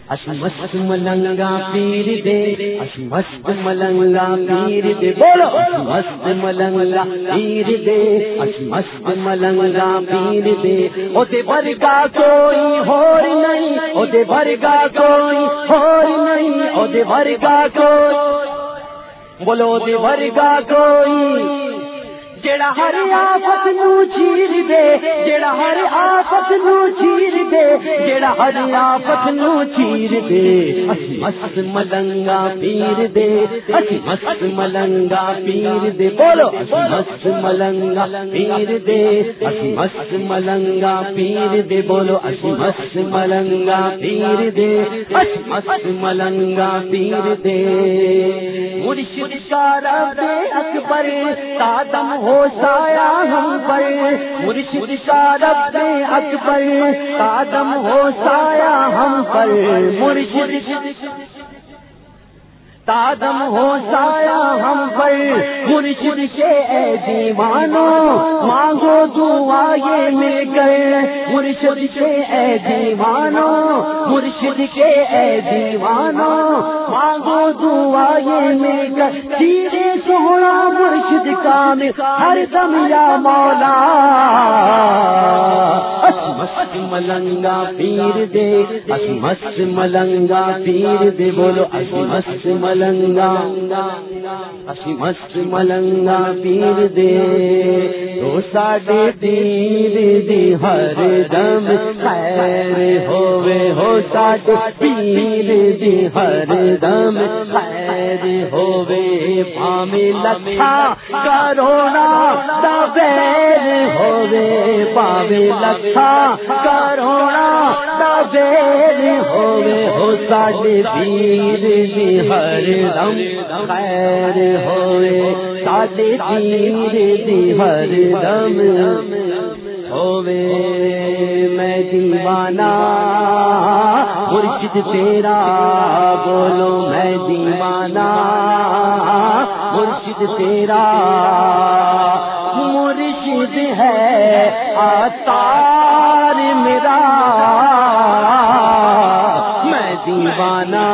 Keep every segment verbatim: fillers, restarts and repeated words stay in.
اش مست ملنگا پیر دے، اش مست ملنگا پیر دے، بولو اش مست ملنگا پیر دے، اش مست ملنگا پیر دے، او دے برگا کوئی ہور نہیں، او دے برگا کوئی ہور نہیں، او دے برگا کوئی، بولو دے برگا کوئی، جڑا ہر آفت نو چیر دے، جڑا ہر آفت نو چیر دے، جڑا ہر آفت نو چیر دے، اسی مست ملنگا پیر دے، اسی مست ملنگا پیر دے، بولو اسی مست ملنگا پیر دے، اسی مست ملنگا پیر دے، بولو اسی مست ملنگا پیر دے، اسی مست ملنگا پیر دے، مرشد کا رب اکبر قادم ہو سایہ ہم پر، مرشد کا رب اکبر قادم ہو سایہ ہم پر، مرشد قادم ہو سایہ ہم پر، مرشد کے اے دیوانو مانگو دعا یہ مل گئے، مرشد کے اے دیوانو، مرشد کے اے دیوانو مانگو دعا یہ مل گئے، سیدھے سونا مرشد کامل ہر دم یا مولا، اش مست ملنگا پیر دے، اش مست ملنگا پیر دے، بولو اش مست ملنگا، اش مست ملنگا پیر دے، تو ساڈے پیر دی ہر دم خیر ہووے، ہو ساڈے پیر دی ہر دم خیر ہووے، پاویں لکھا کروڑا دا بیر ہووے، پاویں لکھا کروڑا دا بیر ہووے، ہو ساڈے پیر دی ہر دم خیر ہووے، ساڈے پیر دی ہر دم ہووے، میں دیوانہ مرشد تیرا، بولو میں دیوانہ مرشد تیرا، مرشد ہے عطار میرا، میں دیوانہ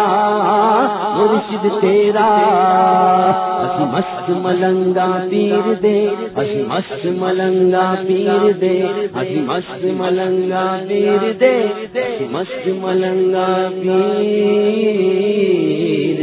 مرشد تیرا، اسی مست ملنگا پیر دے، اسی مست ملنگا پیر دے، اسی مست ملنگا پیر دے، اسی مست ملنگا پیر